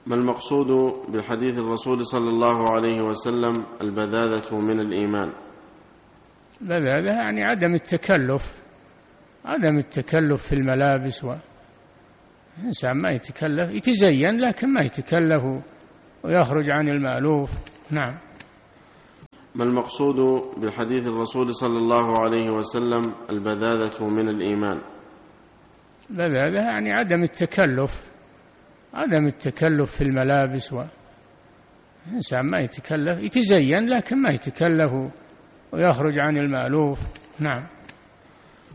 ما المقصود بحديث الرسول صلى الله عليه وسلم البذاذة من الإيمان؟ البذاذة يعني عدم التكلف في الملابس، الإنسان ما يتكلف، يتزين لكن ما يتكلف ويخرج عن المألوف. نعم. ما المقصود بحديث الرسول صلى الله عليه وسلم البذاذة من الإيمان؟ البذاذة يعني عدم التكلف في الملابس، الإنسان ما يتكلف، يتزين لكن ما يتكلف ويخرج عن المألوف. نعم.